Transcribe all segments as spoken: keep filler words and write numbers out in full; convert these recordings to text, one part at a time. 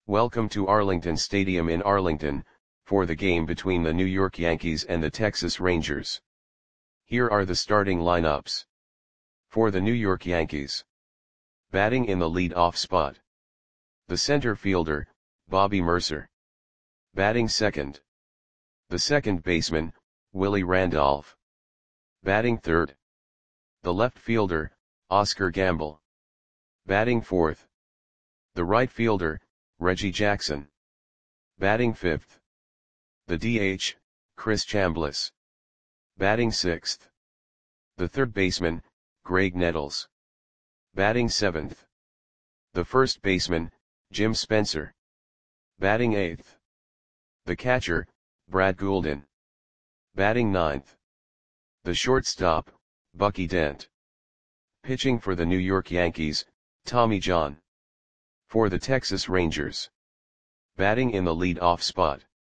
Welcome to Arlington Stadium in Arlington, for the game between the New York Yankees and the Texas Rangers. Here are the starting lineups. For the New York Yankees. Batting in the lead-off spot. The center fielder, Bobby Murcer. Batting second. The second baseman, Willie Randolph. Batting third. The left fielder, Oscar Gamble. Batting fourth. The right fielder, Reggie Jackson. Batting fifth. The D H, Chris Chambliss. Batting sixth. The third baseman, Graig Nettles. Batting seventh. The first baseman, Jim Spencer. Batting eighth. The catcher, Brad Gulden. Batting ninth. The shortstop, Bucky Dent. Pitching for the New York Yankees, Tommy John. For the Texas Rangers. Batting in the lead-off spot.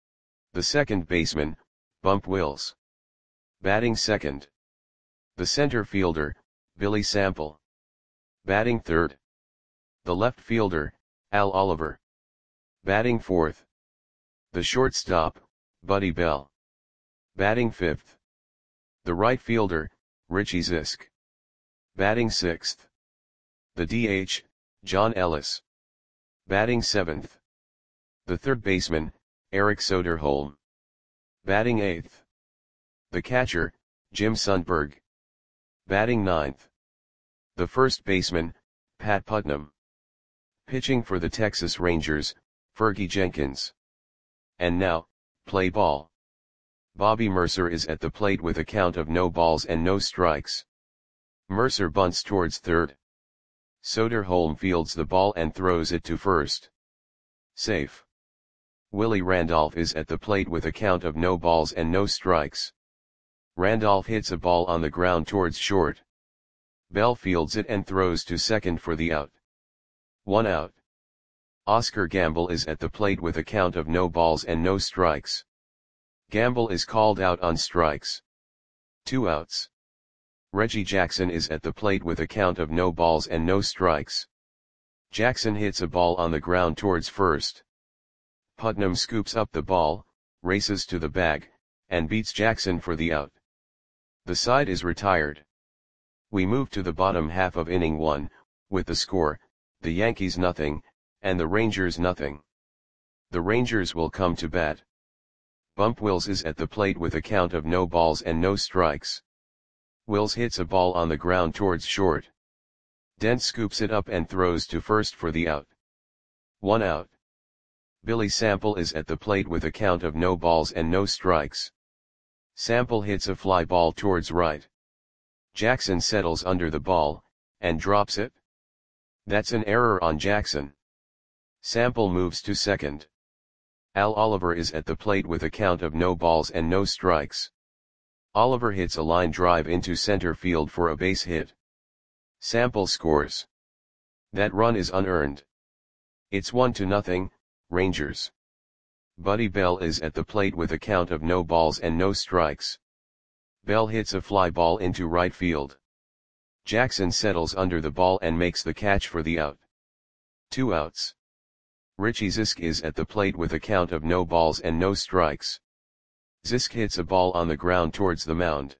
The second baseman, Bump Wills. Batting second. The center fielder, Billy Sample. Batting third. The left fielder, Al Oliver. Batting fourth. The shortstop, Buddy Bell. Batting fifth. The right fielder, Richie Zisk. Batting sixth. The D H, John Ellis. Batting seventh. The third baseman, Eric Soderholm. Batting eighth. The catcher, Jim Sundberg. Batting ninth. The first baseman, Pat Putnam. Pitching for the Texas Rangers, Fergie Jenkins. And now, play ball. Bobby Murcer is at the plate with a count of no balls and no strikes. Murcer bunts towards third. Soderholm fields the ball and throws it to first. Safe. Willie Randolph is at the plate with a count of no balls and no strikes. Randolph hits a ball on the ground towards short. Bell fields it and throws to second for the out. One out. Oscar Gamble is at the plate with a count of no balls and no strikes. Gamble is called out on strikes. Two outs. Reggie Jackson is at the plate with a count of no balls and no strikes. Jackson hits a ball on the ground towards first. Putnam scoops up the ball, races to the bag, and beats Jackson for the out. The side is retired. We move to the bottom half of inning one, with the score, the Yankees nothing, and the Rangers nothing. The Rangers will come to bat. Bump Wills is at the plate with a count of no balls and no strikes. Wills hits a ball on the ground towards short. Dent scoops it up and throws to first for the out. One out. Billy Sample is at the plate with a count of no balls and no strikes. Sample hits a fly ball towards right. Jackson settles under the ball, and drops it. That's an error on Jackson. Sample moves to second. Al Oliver is at the plate with a count of no balls and no strikes. Oliver hits a line drive into center field for a base hit. Sample scores. That run is unearned. It's one to nothing, Rangers. Buddy Bell is at the plate with a count of no balls and no strikes. Bell hits a fly ball into right field. Jackson settles under the ball and makes the catch for the out. Two outs. Richie Zisk is at the plate with a count of no balls and no strikes. Zisk hits a ball on the ground towards the mound.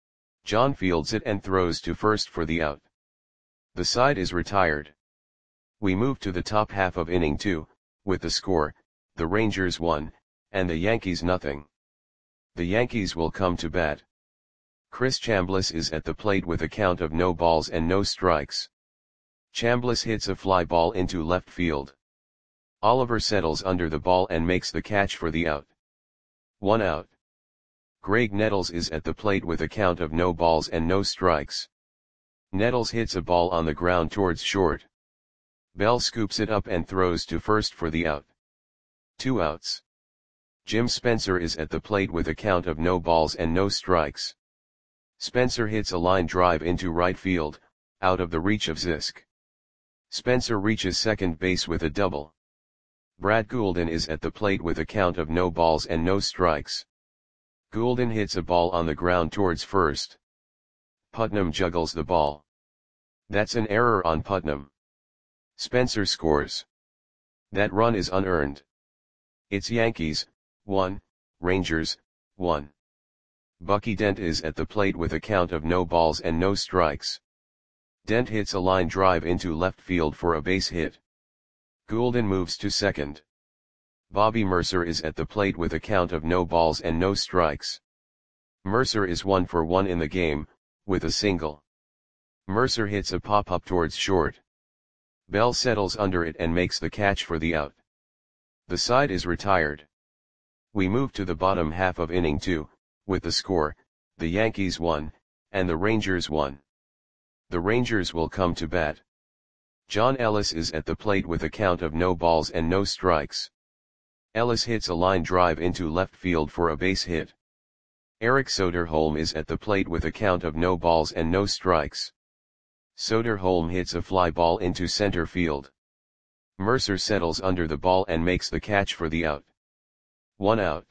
John fields it and throws to first for the out. The side is retired. We move to the top half of inning two, with the score, the Rangers one, and the Yankees nothing. The Yankees will come to bat. Chris Chambliss is at the plate with a count of no balls and no strikes. Chambliss hits a fly ball into left field. Oliver settles under the ball and makes the catch for the out. One out. Graig Nettles is at the plate with a count of no balls and no strikes. Nettles hits a ball on the ground towards short. Bell scoops it up and throws to first for the out. Two outs. Jim Spencer is at the plate with a count of no balls and no strikes. Spencer hits a line drive into right field, out of the reach of Zisk. Spencer reaches second base with a double. Brad Gulden is at the plate with a count of no balls and no strikes. Gulden hits a ball on the ground towards first. Putnam juggles the ball. That's an error on Putnam. Spencer scores. That run is unearned. It's Yankees, one, Rangers, one. Bucky Dent is at the plate with a count of no balls and no strikes. Dent hits a line drive into left field for a base hit. Goulden moves to second. Bobby Mercer is at the plate with a count of no balls and no strikes. Mercer is one for one in the game, with a single. Mercer hits a pop-up towards short. Bell settles under it and makes the catch for the out. The side is retired. We move to the bottom half of inning two, with the score, the Yankees won, and the Rangers won. The Rangers will come to bat. John Ellis is at the plate with a count of no balls and no strikes. Ellis hits a line drive into left field for a base hit. Eric Soderholm is at the plate with a count of no balls and no strikes. Soderholm hits a fly ball into center field. Mercer settles under the ball and makes the catch for the out. One out.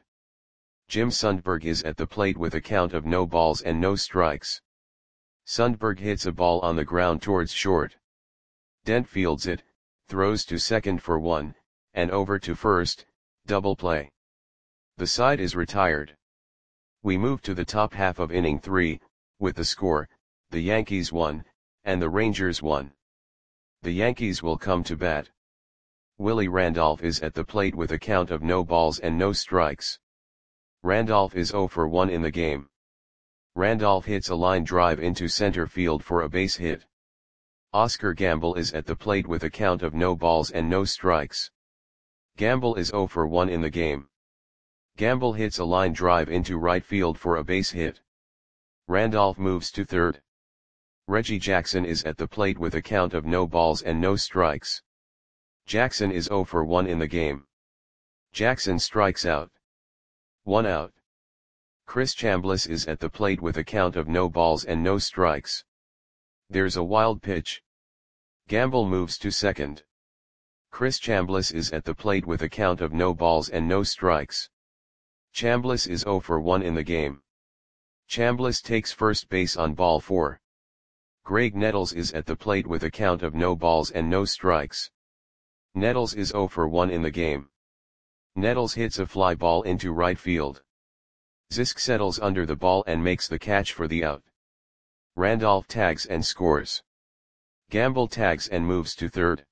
Jim Sundberg is at the plate with a count of no balls and no strikes. Sundberg hits a ball on the ground towards short. Dent fields it, throws to second for one, and over to first, double play. The side is retired. We move to the top half of inning three, with the score, the Yankees won, and the Rangers won. The Yankees will come to bat. Willie Randolph is at the plate with a count of no balls and no strikes. Randolph is zero for one in the game. Randolph hits a line drive into center field for a base hit. Oscar Gamble is at the plate with a count of no balls and no strikes. Gamble is zero for one in the game. Gamble hits a line drive into right field for a base hit. Randolph moves to third. Reggie Jackson is at the plate with a count of no balls and no strikes. Jackson is zero for one in the game. Jackson strikes out. One out. Chris Chambliss is at the plate with a count of no balls and no strikes. There's a wild pitch. Gamble moves to second. Chris Chambliss is at the plate with a count of no balls and no strikes. Chambliss is zero for one in the game. Chambliss takes first base on ball four. Greg Nettles is at the plate with a count of no balls and no strikes. Nettles is zero for one in the game. Nettles hits a fly ball into right field. Zisk settles under the ball and makes the catch for the out. Randolph tags and scores. Gamble tags and moves to third.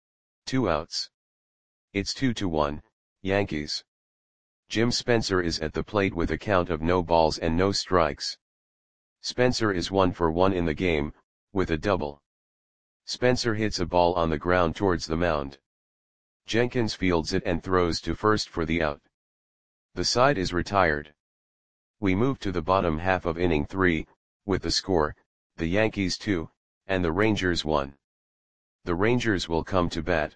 Two outs. It's two to one, Yankees. Jim Spencer is at the plate with a count of no balls and no strikes. Spencer is one for one in the game, with a double. Spencer hits a ball on the ground towards the mound. Jenkins fields it and throws to first for the out. The side is retired. We move to the bottom half of inning three, with the score, the Yankees two, and the Rangers one. The Rangers will come to bat.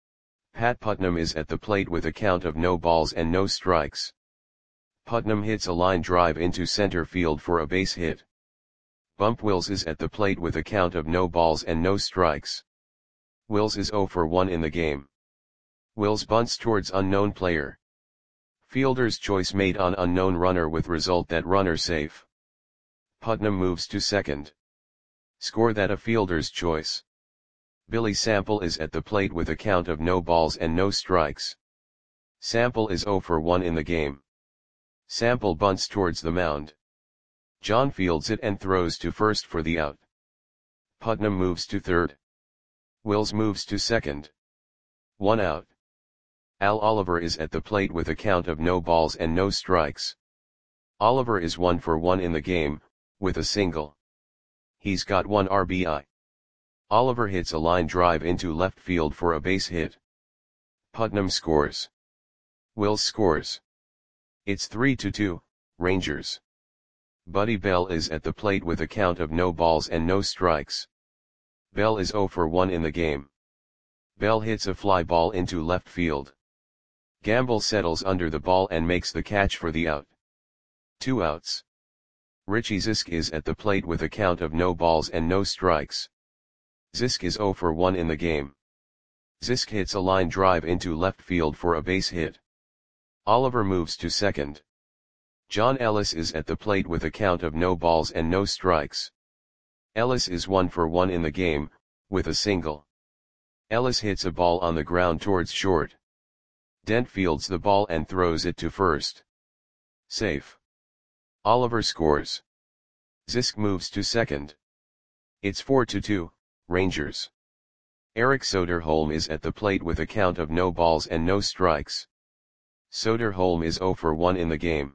Pat Putnam is at the plate with a count of no balls and no strikes. Putnam hits a line drive into center field for a base hit. Bump Wills is at the plate with a count of no balls and no strikes. Wills is zero for one in the game. Wills bunts towards unknown player. Fielder's choice made on unknown runner with result that runner safe. Putnam moves to second. Score that a fielder's choice. Billy Sample is at the plate with a count of no balls and no strikes. Sample is zero for one in the game. Sample bunts towards the mound. John fields it and throws to first for the out. Putnam moves to third. Wills moves to second. One out. Al Oliver is at the plate with a count of no balls and no strikes. Oliver is one for one in the game, with a single. He's got one R B I. Oliver hits a line drive into left field for a base hit. Putnam scores. Wills scores. It's three to two, Rangers. Buddy Bell is at the plate with a count of no balls and no strikes. Bell is zero for one in the game. Bell hits a fly ball into left field. Gamble settles under the ball and makes the catch for the out. Two outs. Richie Zisk is at the plate with a count of no balls and no strikes. Zisk is zero for one in the game. Zisk hits a line drive into left field for a base hit. Oliver moves to second. John Ellis is at the plate with a count of no balls and no strikes. Ellis is one for one in the game, with a single. Ellis hits a ball on the ground towards short. Dent fields the ball and throws it to first. Safe. Oliver scores. Zisk moves to second. It's four to two, Rangers. Eric Soderholm is at the plate with a count of no balls and no strikes. Soderholm is zero for one in the game.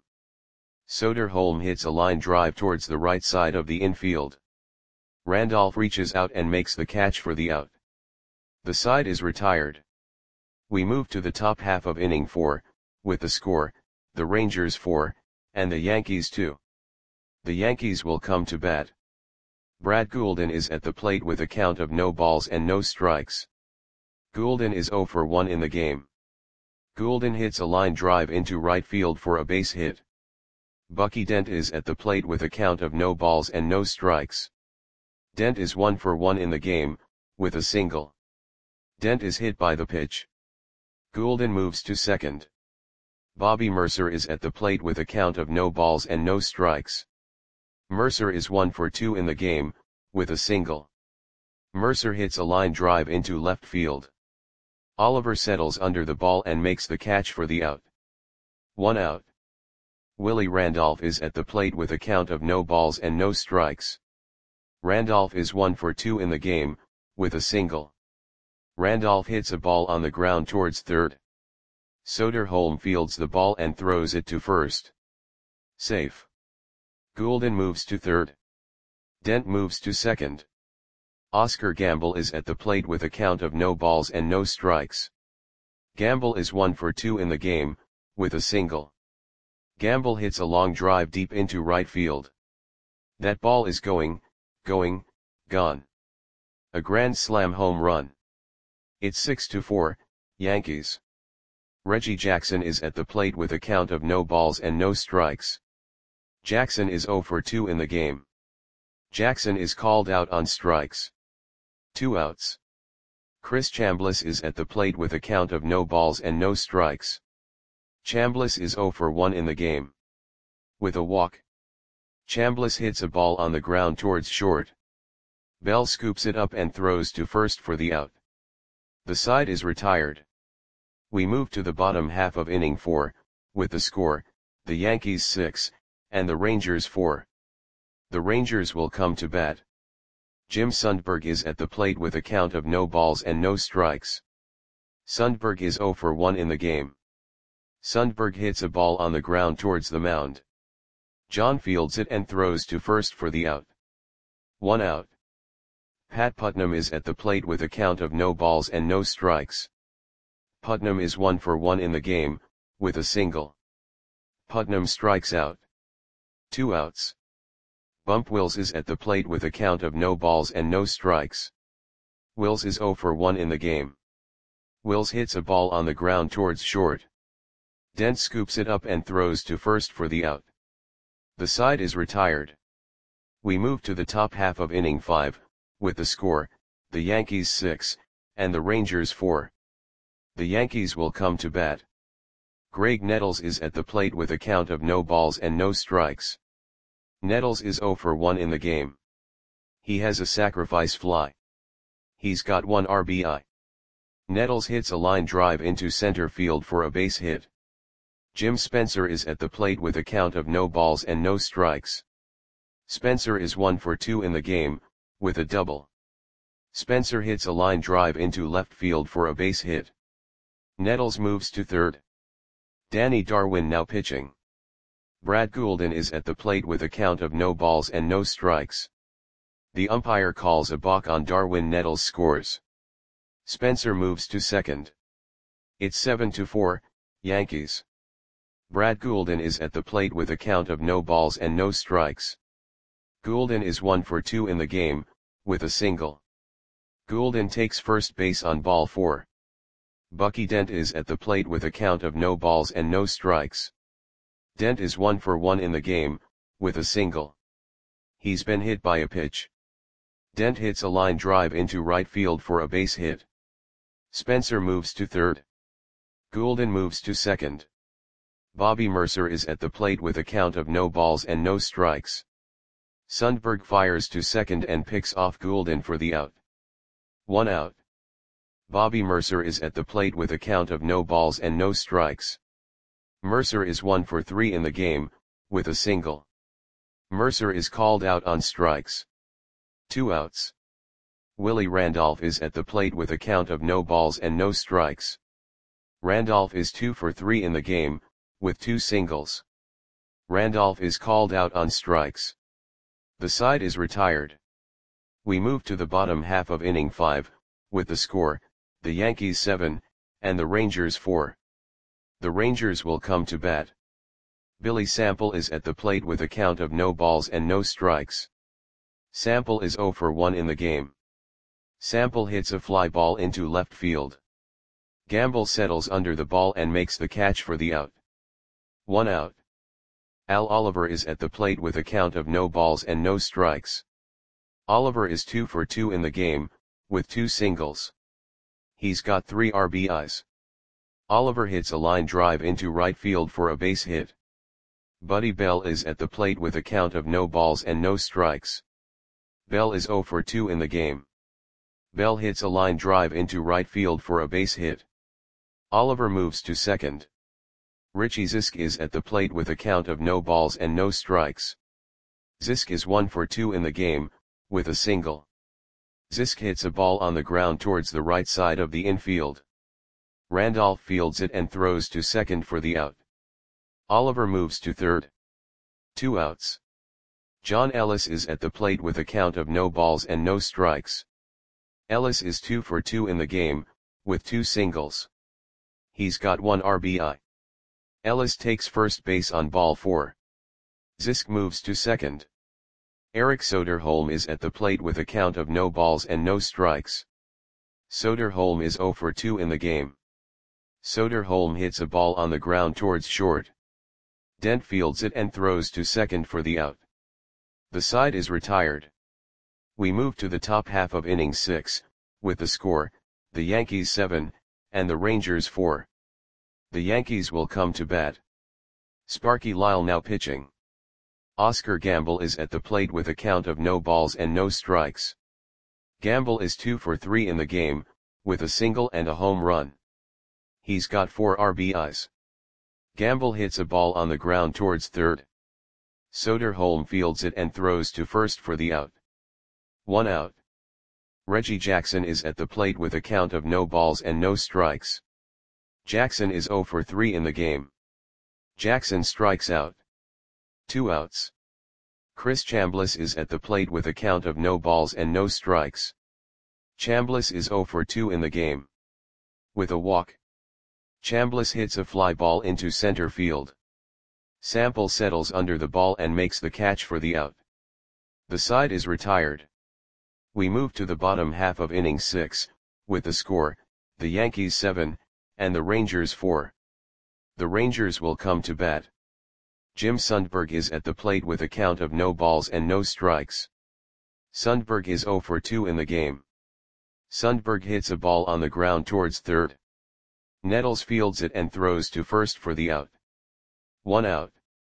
Soderholm hits a line drive towards the right side of the infield. Randolph reaches out and makes the catch for the out. The side is retired. We move to the top half of inning four, with the score, the Rangers four, and the Yankees two. The Yankees will come to bat. Brad Goulden is at the plate with a count of no balls and no strikes. Goulden is zero for one in the game. Goulden hits a line drive into right field for a base hit. Bucky Dent is at the plate with a count of no balls and no strikes. Dent is one for one in the game, with a single. Dent is hit by the pitch. Goulden moves to second. Bobby Mercer is at the plate with a count of no balls and no strikes. Mercer is one for two in the game, with a single. Mercer hits a line drive into left field. Oliver settles under the ball and makes the catch for the out. One out. Willie Randolph is at the plate with a count of no balls and no strikes. Randolph is one for two in the game, with a single. Randolph hits a ball on the ground towards third. Soderholm fields the ball and throws it to first. Safe. Goulden moves to third. Dent moves to second. Oscar Gamble is at the plate with a count of no balls and no strikes. Gamble is one for two in the game, with a single. Gamble hits a long drive deep into right field. That ball is going, going, gone. A grand slam home run. It's six to four, Yankees. Reggie Jackson is at the plate with a count of no balls and no strikes. Jackson is zero for two in the game. Jackson is called out on strikes. Two outs. Chris Chambliss is at the plate with a count of no balls and no strikes. Chambliss is zero for one in the game. With a walk. Chambliss hits a ball on the ground towards short. Bell scoops it up and throws to first for the out. The side is retired. We move to the bottom half of inning four, with the score, the Yankees six, and the Rangers four. The Rangers will come to bat. Jim Sundberg is at the plate with a count of no balls and no strikes. Sundberg is zero for one in the game. Sundberg hits a ball on the ground towards the mound. John fields it and throws to first for the out. One out. Pat Putnam is at the plate with a count of no balls and no strikes. Putnam is one for one in the game, with a single. Putnam strikes out. Two outs. Bump Wills is at the plate with a count of no balls and no strikes. Wills is zero for one in the game. Wills hits a ball on the ground towards short. Dent scoops it up and throws to first for the out. The side is retired. We move to the top half of inning five, with the score, the Yankees six, and the Rangers four. The Yankees will come to bat. Greg Nettles is at the plate with a count of no balls and no strikes. Nettles is zero for one in the game. He has a sacrifice fly. He's got one R B I. Nettles hits a line drive into center field for a base hit. Jim Spencer is at the plate with a count of no balls and no strikes. Spencer is one for two in the game, with a double. Spencer hits a line drive into left field for a base hit. Nettles moves to third. Danny Darwin now pitching. Brad Goulden is at the plate with a count of no balls and no strikes. The umpire calls a balk on Darwin. Nettles scores. Spencer moves to second. It's seven to four, Yankees. Brad Goulden is at the plate with a count of no balls and no strikes. Goulden is one for two in the game, with a single. Goulden takes first base on ball four. Bucky Dent is at the plate with a count of no balls and no strikes. Dent is one for one in the game, with a single. He's been hit by a pitch. Dent hits a line drive into right field for a base hit. Spencer moves to third. Goulden moves to second. Bobby Mercer is at the plate with a count of no balls and no strikes. Sundberg fires to second and picks off Goulden for the out. One out. Bobby Mercer is at the plate with a count of no balls and no strikes. Mercer is one for three in the game, with a single. Mercer is called out on strikes. Two outs. Willie Randolph is at the plate with a count of no balls and no strikes. Randolph is two for three in the game, with two singles. Randolph is called out on strikes. The side is retired. We move to the bottom half of inning five, with the score, the Yankees seven, and the Rangers four. The Rangers will come to bat. Billy Sample is at the plate with a count of no balls and no strikes. Sample is oh for one in the game. Sample hits a fly ball into left field. Gamble settles under the ball and makes the catch for the out. One out. Al Oliver is at the plate with a count of no balls and no strikes. Oliver is two for two in the game, with two singles. He's got three R B Is. Oliver hits a line drive into right field for a base hit. Buddy Bell is at the plate with a count of no balls and no strikes. Bell is oh for two in the game. Bell hits a line drive into right field for a base hit. Oliver moves to second. Richie Zisk is at the plate with a count of no balls and no strikes. Zisk is one for two in the game, with a single. Zisk hits a ball on the ground towards the right side of the infield. Randolph fields it and throws to second for the out. Oliver moves to third. Two outs. John Ellis is at the plate with a count of no balls and no strikes. Ellis is two for two in the game, with two singles. He's got one R B I. Ellis takes first base on ball four. Zisk moves to second. Eric Soderholm is at the plate with a count of no balls and no strikes. Soderholm is oh for two in the game. Soderholm hits a ball on the ground towards short. Dent fields it and throws to second for the out. The side is retired. We move to the top half of inning six, with the score, the Yankees seven, and the Rangers four. The Yankees will come to bat. Sparky Lyle now pitching. Oscar Gamble is at the plate with a count of no balls and no strikes. Gamble is two for three in the game, with a single and a home run. He's got four R B Is. Gamble hits a ball on the ground towards third. Soderholm fields it and throws to first for the out. One out. Reggie Jackson is at the plate with a count of no balls and no strikes. Jackson is oh for three in the game. Jackson strikes out. Two outs. Chris Chambliss is at the plate with a count of no balls and no strikes. Chambliss is oh for two in the game. With a walk. Chambliss hits a fly ball into center field. Sample settles under the ball and makes the catch for the out. The side is retired. We move to the bottom half of inning six, with the score, the Yankees seven, and the Rangers four. The Rangers will come to bat. Jim Sundberg is at the plate with a count of no balls and no strikes. Sundberg is oh for two in the game. Sundberg hits a ball on the ground towards third. Nettles fields it and throws to first for the out. One out.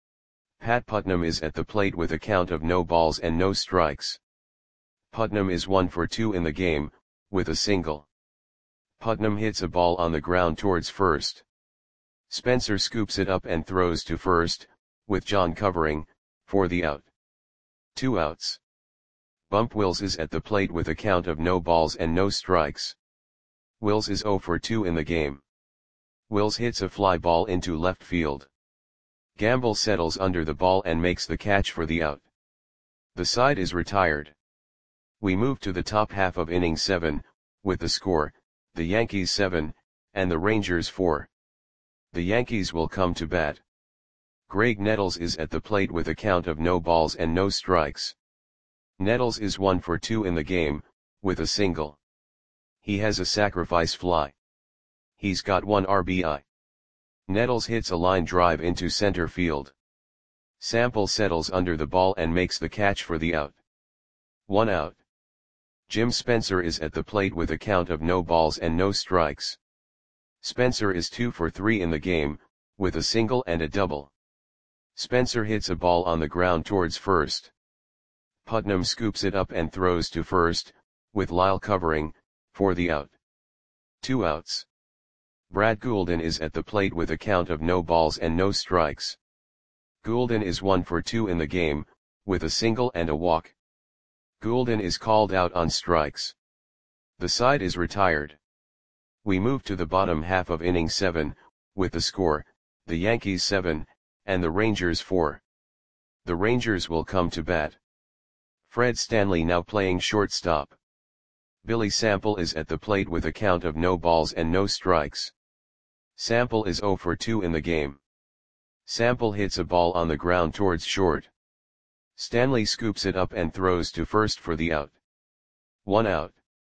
Pat Putnam is at the plate with a count of no balls and no strikes. Putnam is one for two in the game, with a single. Putnam hits a ball on the ground towards first. Spencer scoops it up and throws to first, with John covering, for the out. Two outs. Bump Wills is at the plate with a count of no balls and no strikes. Wills is oh for two in the game. Wills hits a fly ball into left field. Gamble settles under the ball and makes the catch for the out. The side is retired. We move to the top half of inning seven, with the score, the Yankees seven, and the Rangers four. The Yankees will come to bat. Greg Nettles is at the plate with a count of no balls and no strikes. Nettles is one for two in the game, with a single. He has a sacrifice fly. He's got one R B I. Nettles hits a line drive into center field. Sample settles under the ball and makes the catch for the out. One out. Jim Spencer is at the plate with a count of no balls and no strikes. Spencer is two for three in the game, with a single and a double. Spencer hits a ball on the ground towards first. Putnam scoops it up and throws to first, with Lyle covering, for the out. Two outs. Brad Goulden is at the plate with a count of no balls and no strikes. Goulden is one for two in the game, with a single and a walk. Goulden is called out on strikes. The side is retired. We move to the bottom half of inning seven, with the score, the Yankees seven, and the Rangers four. The Rangers will come to bat. Fred Stanley now playing shortstop. Billy Sample is at the plate with a count of no balls and no strikes. Sample is zero for two in the game. Sample hits a ball on the ground towards short. Stanley scoops it up and throws to first for the out. One out.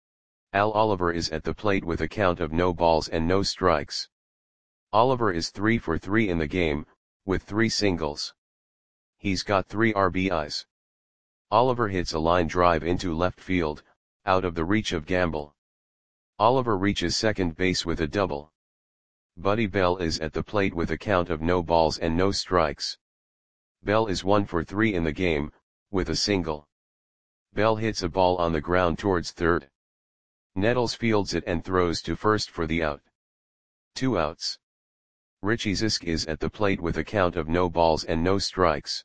Al Oliver is at the plate with a count of no balls and no strikes. Oliver is three for three in the game, with three singles. He's got three R B Is. Oliver hits a line drive into left field, out of the reach of Gamble. Oliver reaches second base with a double. Buddy Bell is at the plate with a count of no balls and no strikes. Bell is one for three in the game, with a single. Bell hits a ball on the ground towards third. Nettles fields it and throws to first for the out. Two outs. Richie Zisk is at the plate with a count of no balls and no strikes.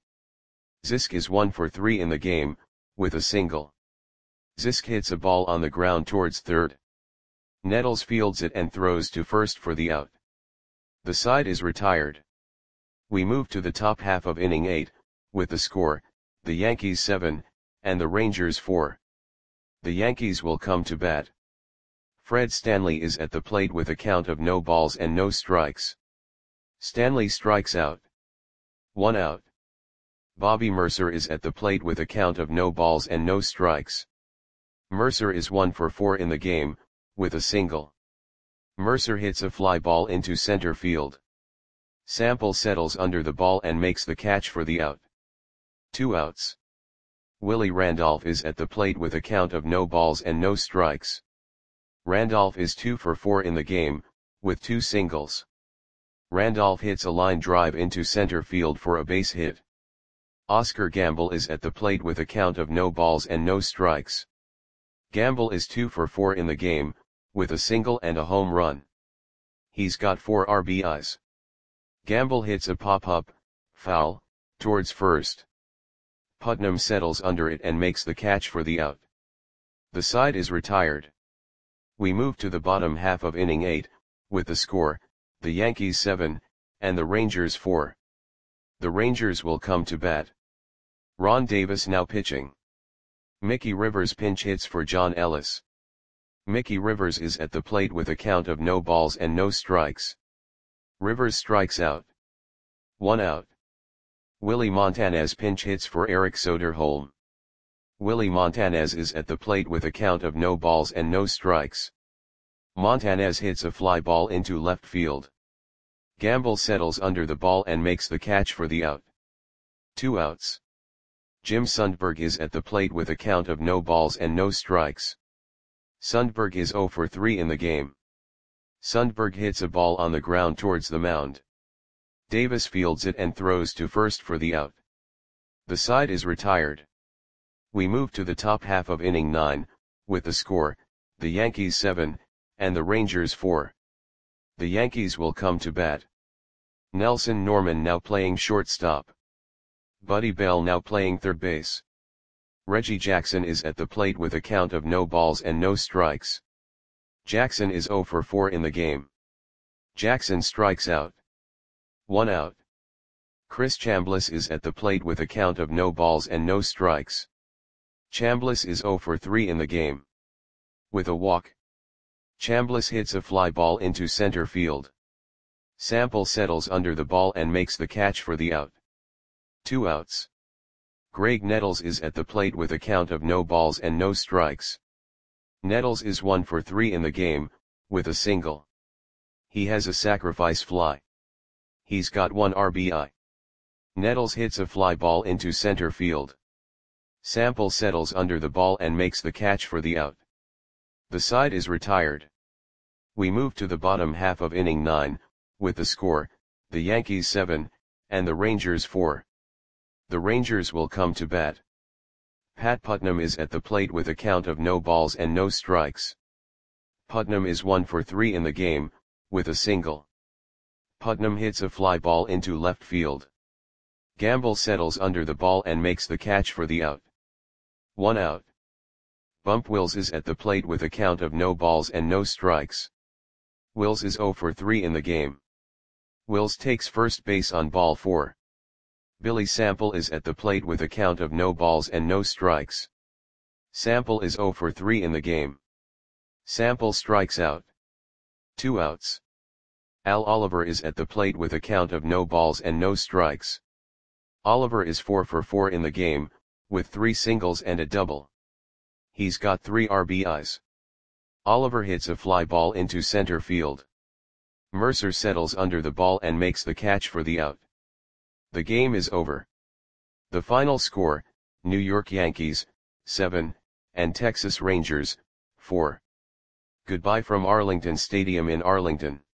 Zisk is one for three in the game, with a single. Zisk hits a ball on the ground towards third. Nettles fields it and throws to first for the out. The side is retired. We move to the top half of inning eight, with the score, the Yankees seven, and the Rangers four. The Yankees will come to bat. Fred Stanley is at the plate with a count of no balls and no strikes. Stanley strikes out. One out. Bobby Mercer is at the plate with a count of no balls and no strikes. Mercer is one for four in the game, with a single. Mercer hits a fly ball into center field. Sample settles under the ball and makes the catch for the out. Two outs. Willie Randolph is at the plate with a count of no balls and no strikes. Randolph is two for four in the game, with two singles. Randolph hits a line drive into center field for a base hit. Oscar Gamble is at the plate with a count of no balls and no strikes. Gamble is two for four in the game, with a single and a home run. He's got four R B Is. Gamble hits a pop-up, foul, towards first. Putnam settles under it and makes the catch for the out. The side is retired. We move to the bottom half of inning eight, with the score, the Yankees seven, and the Rangers four. The Rangers will come to bat. Ron Davis now pitching. Mickey Rivers pinch hits for John Ellis. Mickey Rivers is at the plate with a count of no balls and no strikes. Rivers strikes out. One out. Willie Montanez pinch hits for Eric Soderholm. Willie Montanez is at the plate with a count of no balls and no strikes. Montanez hits a fly ball into left field. Gamble settles under the ball and makes the catch for the out. Two outs. Jim Sundberg is at the plate with a count of no balls and no strikes. Sundberg is zero for three in the game. Sundberg hits a ball on the ground towards the mound. Davis fields it and throws to first for the out. The side is retired. We move to the top half of inning nine, with the score, the Yankees seven, and the Rangers four. The Yankees will come to bat. Nelson Norman now playing shortstop. Buddy Bell now playing third base. Reggie Jackson is at the plate with a count of no balls and no strikes. Jackson is zero for four in the game. Jackson strikes out. One out. Chris Chambliss is at the plate with a count of no balls and no strikes. Chambliss is zero for three in the game. With a walk. Chambliss hits a fly ball into center field. Sample settles under the ball and makes the catch for the out. Two outs. Greg Nettles is at the plate with a count of no balls and no strikes. Nettles is one for three in the game, with a single. He has a sacrifice fly. He's got one R B I. Nettles hits a fly ball into center field. Sample settles under the ball and makes the catch for the out. The side is retired. We move to the bottom half of inning nine, with the score, the Yankees seven, and the Rangers four. The Rangers will come to bat. Pat Putnam is at the plate with a count of no balls and no strikes. Putnam is one for three in the game, with a single. Putnam hits a fly ball into left field. Gamble settles under the ball and makes the catch for the out. One out. Bump Wills is at the plate with a count of no balls and no strikes. Wills is zero for three in the game. Wills takes first base on ball four. Billy Sample is at the plate with a count of no balls and no strikes. Sample is zero for three in the game. Sample strikes out. Two outs. Al Oliver is at the plate with a count of no balls and no strikes. Oliver is four for four in the game, with three singles and a double. He's got three R B Is. Oliver hits a fly ball into center field. Mercer settles under the ball and makes the catch for the out. The game is over. The final score, New York Yankees, seven, and Texas Rangers, four. Goodbye from Arlington Stadium in Arlington.